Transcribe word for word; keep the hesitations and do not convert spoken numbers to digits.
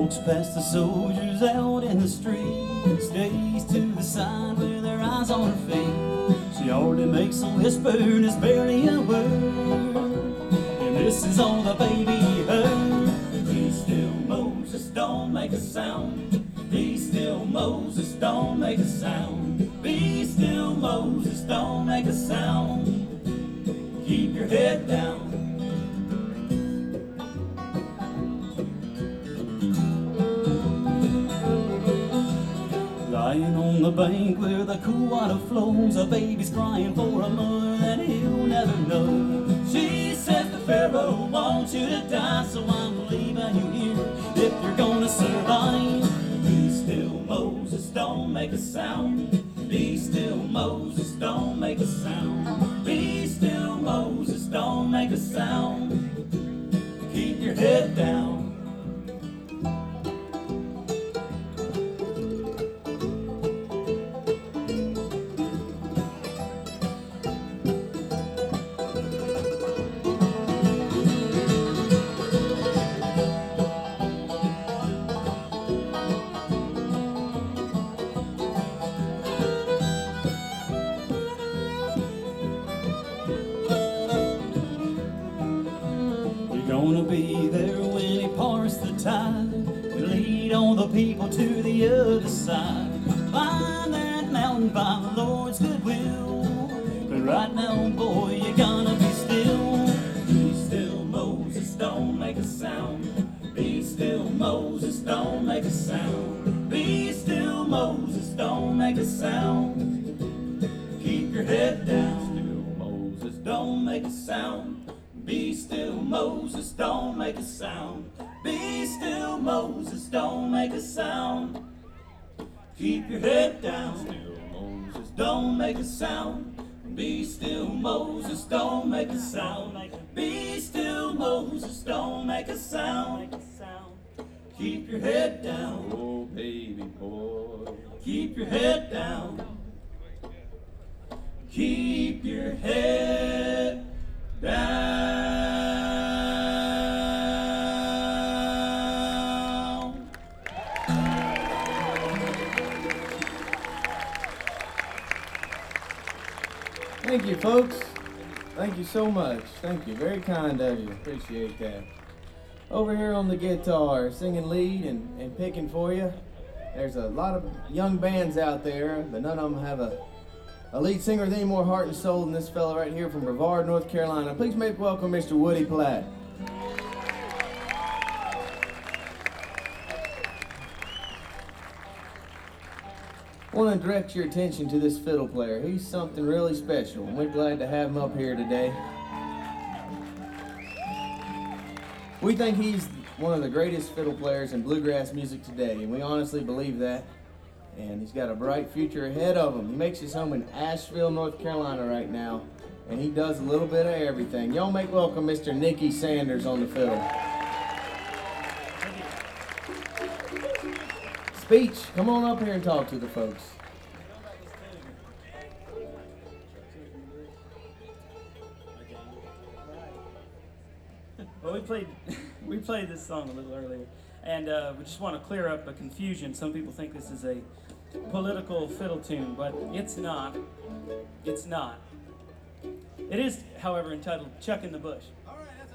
walks past the soldiers out in the street, stays to the side with her eyes on her feet. She hardly makes a whisper and is barely a word, and this is all the baby heard. Be still, Moses, don't make a sound. Be still, Moses, don't make a sound. Be still, Moses, don't make a sound. Keep your head down. Lying on the bank where the cool water flows, a baby's crying for a mother that he'll never know. She says the Pharaoh wants you to die, so I'm leaving you here if you're gonna survive. Be still, Moses, don't make a sound. Be still, Moses, don't make a sound. Be still, Moses, don't make a sound. Keep your head down. Gonna be there when he parts the tide, lead all the people to the other side. Find that mountain by the Lord's goodwill, but right now, boy, you gotta be still. Be still, Moses, don't make a sound. Be still, Moses, don't make a sound. Be still, Moses, don't make a sound. Keep your head down. Still, Moses, don't make a sound. Be still, Moses, don't make a sound. Be still, Moses, don't make a sound. Keep your head down. Still, Moses, don't make a sound. Be still, Moses, don't make a sound. Be still, Moses, don't make a sound. Keep your head down. Oh, baby boy. Keep your head down. Keep your head down. Thank you, folks. Thank you so much. Thank you. Very kind of you. Appreciate that. Over here on the guitar, singing lead and, and picking for you, there's a lot of young bands out there, but none of them have a, a lead singer with any more heart and soul than this fella right here from Brevard, North Carolina. Please make welcome Mister Woody Platt. I want to direct your attention to this fiddle player. He's something really special, and we're glad to have him up here today. We think he's one of the greatest fiddle players in bluegrass music today, and we honestly believe that. And he's got a bright future ahead of him. He makes his home in Asheville, North Carolina right now, and he does a little bit of everything. Y'all make welcome Mister Nicky Sanders on the fiddle. Speech, come on up here and talk to the folks. Well, we played we played this song a little earlier, and uh, we just want to clear up a confusion. Some people think this is a political fiddle tune, but it's not. It's not. It is, however, entitled "Chuck in the Bush."